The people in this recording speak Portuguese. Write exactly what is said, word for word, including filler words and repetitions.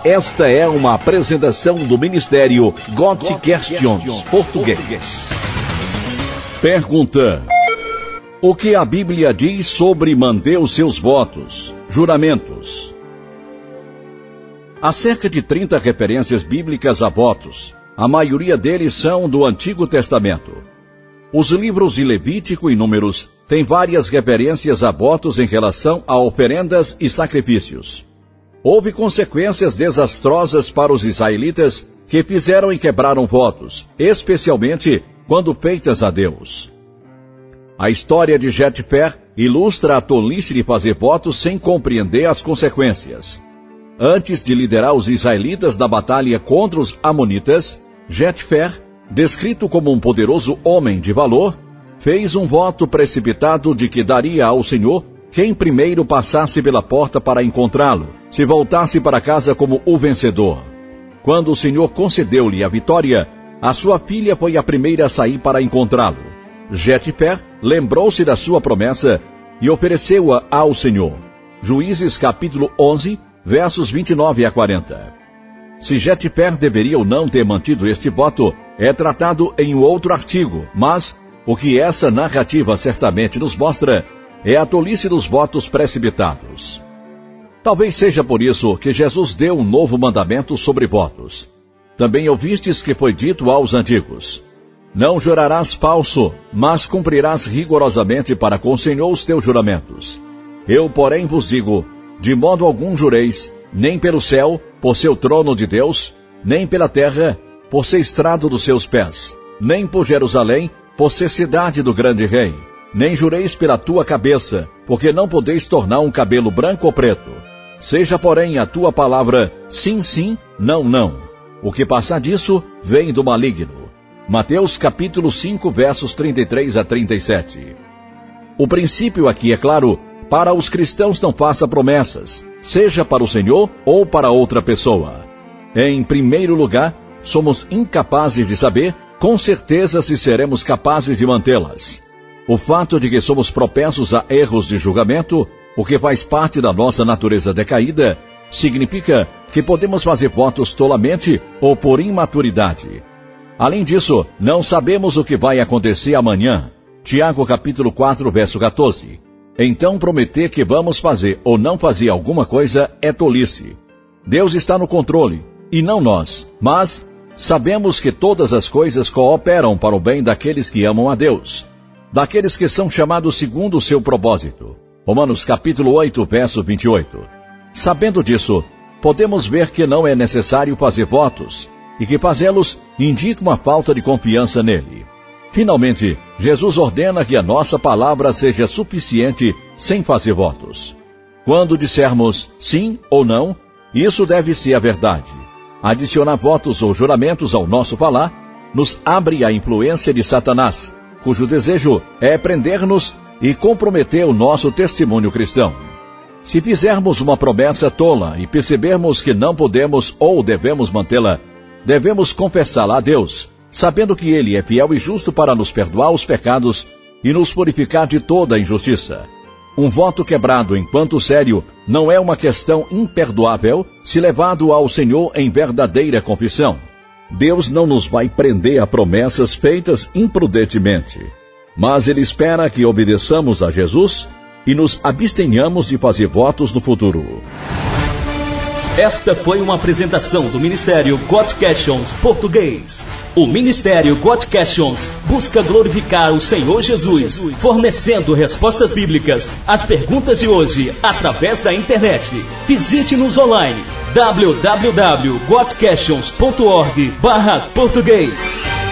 Esta é uma apresentação do Ministério God Questions Português. Pergunta: o que a Bíblia diz sobre manter os seus votos, juramentos? Há cerca de trinta referências bíblicas a votos. A maioria deles são do Antigo Testamento. Os livros de Levítico e Números têm várias referências a votos em relação a oferendas e sacrifícios. Houve consequências desastrosas para os israelitas que fizeram e quebraram votos, especialmente quando feitas a Deus. A história de Jetfer ilustra a tolice de fazer votos sem compreender as consequências. Antes de liderar os israelitas na batalha contra os amonitas, Jetfer, descrito como um poderoso homem de valor, fez um voto precipitado de que daria ao Senhor quem primeiro passasse pela porta para encontrá-lo, se voltasse para casa como o vencedor. Quando o Senhor concedeu-lhe a vitória, a sua filha foi a primeira a sair para encontrá-lo. Jetfer lembrou-se da sua promessa e ofereceu-a ao Senhor. Juízes capítulo onze, versos vinte e nove a quarenta. Se Jetfer deveria ou não ter mantido este voto é tratado em um outro artigo, mas o que essa narrativa certamente nos mostra é a tolice dos votos precipitados. Talvez seja por isso que Jesus deu um novo mandamento sobre votos. Também ouvistes que foi dito aos antigos: não jurarás falso, mas cumprirás rigorosamente para com o Senhor os teus juramentos. Eu, porém, vos digo, de modo algum jureis, nem pelo céu, por ser o trono de Deus, nem pela terra, por ser estrado dos seus pés, nem por Jerusalém, por ser cidade do grande rei. Nem jureis pela tua cabeça, porque não podeis tornar um cabelo branco ou preto. Seja, porém, a tua palavra sim, sim, não, não. O que passar disso vem do maligno. Mateus capítulo cinco, versos trinta e três a trinta e sete. O princípio aqui é claro: para os cristãos não faça promessas, seja para o Senhor ou para outra pessoa. Em primeiro lugar, somos incapazes de saber com certeza se seremos capazes de mantê-las. O fato de que somos propensos a erros de julgamento, o que faz parte da nossa natureza decaída, significa que podemos fazer votos tolamente ou por imaturidade. Além disso, não sabemos o que vai acontecer amanhã. Tiago capítulo quatro, verso quatorze. Então prometer que vamos fazer ou não fazer alguma coisa é tolice. Deus está no controle, e não nós, mas sabemos que todas as coisas cooperam para o bem daqueles que amam a Deus, daqueles que são chamados segundo o seu propósito. Romanos capítulo oito, verso vinte e oito. Sabendo disso, podemos ver que não é necessário fazer votos, e que fazê-los indica uma falta de confiança nele. Finalmente, Jesus ordena que a nossa palavra seja suficiente sem fazer votos. Quando dissermos sim ou não, isso deve ser a verdade. Adicionar votos ou juramentos ao nosso falar nos abre à influência de Satanás, cujo desejo é prender-nos e comprometer o nosso testemunho cristão. Se fizermos uma promessa tola e percebermos que não podemos ou devemos mantê-la, devemos confessá-la a Deus, sabendo que Ele é fiel e justo para nos perdoar os pecados e nos purificar de toda a injustiça. Um voto quebrado enquanto sério não é uma questão imperdoável se levado ao Senhor em verdadeira confissão. Deus não nos vai prender a promessas feitas imprudentemente, mas Ele espera que obedeçamos a Jesus e nos abstenhamos de fazer votos no futuro. Esta foi uma apresentação do Ministério God Questions Português. O Ministério God Questions busca glorificar o Senhor Jesus, fornecendo respostas bíblicas às perguntas de hoje através da internet. Visite-nos online w w w ponto god questions ponto org barra português.